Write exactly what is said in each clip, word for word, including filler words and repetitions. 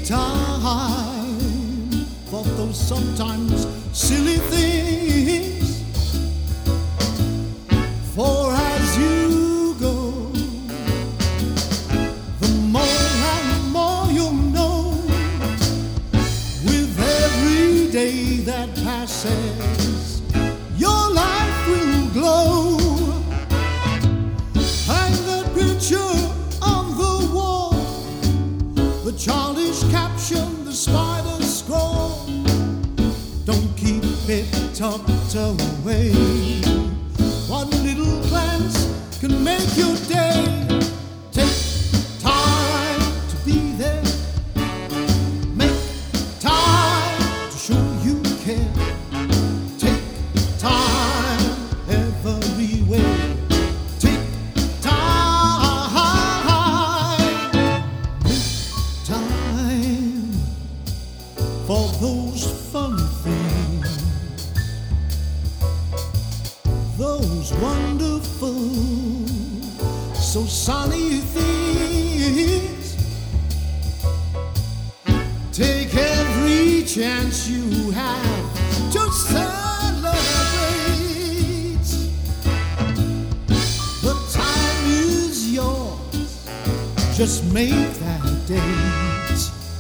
time for those sometimes silly things. For as you go, the more and more you'll know. With every day that passes, your life will glow. Hang that picture on the wall, the childish caption, the spider scroll. Don't keep it tucked away. One little glance can make your day. Take time to be there. Make time to show you care. Take time everywhere. Take time. Make time for those fun things, those wonderful, so sunny things. Take every chance you have to celebrate. The time is yours, just make that date.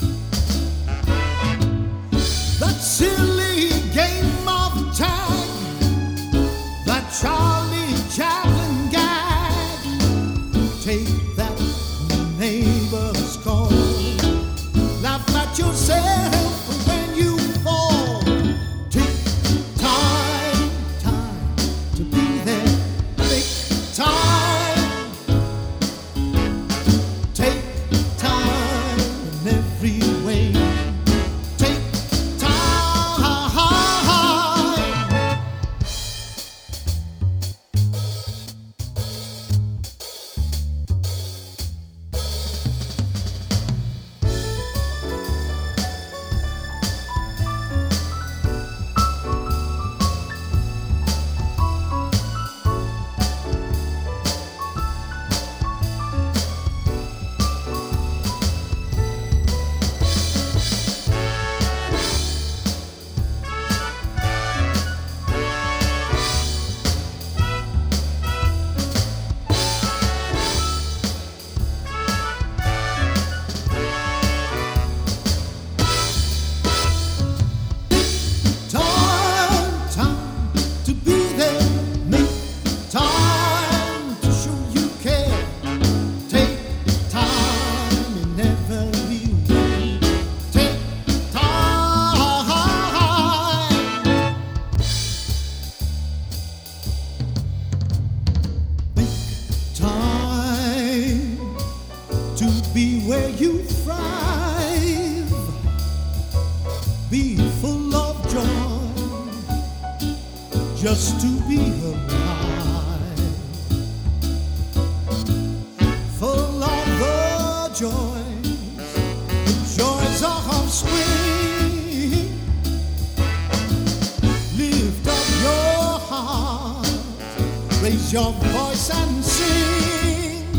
That silly game of tag, that Charlie Chaplin gag, take that neighbor's call. Laugh at yourself when you fall. Take time, time to be there. Make time. Take time in every way. Take time. To be where you thrive, be full of joy, just to be alive, full of the joys, the joys of spring. Lift up your heart, raise your voice and sing.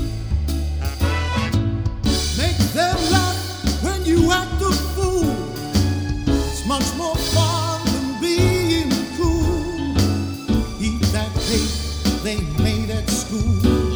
Them laugh when you act a fool. It's much more fun than being cool. Eat that cake they made at school.